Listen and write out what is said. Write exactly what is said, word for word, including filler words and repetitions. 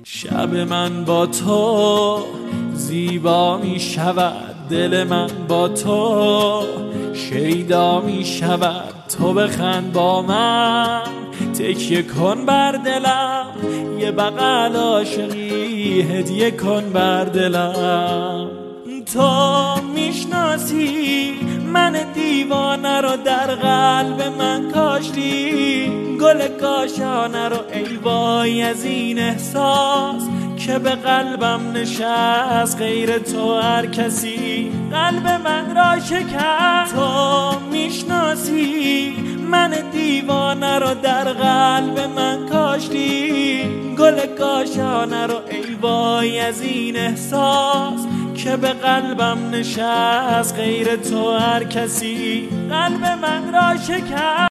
شب من با تو زیبا می شود، دل من با تو شیدا می شود. تو بخند با من، تکیه کن بر دلم، یه بغل عاشقی هدیه کن بر دلم. تو میشناسی من دیوانه رو، در قلب من کاشتی گل کاشانه رو. ای وای از این احساس که به قلبم نشست، غیر تو هر کسی قلب من را شکست. تو میشناسی من دیوانه رو، در قلب من کاشتی گل کاشانه رو. ای وای از این احساس که به قلبم نشست، غیر تو هر کسی قلب من را شکست.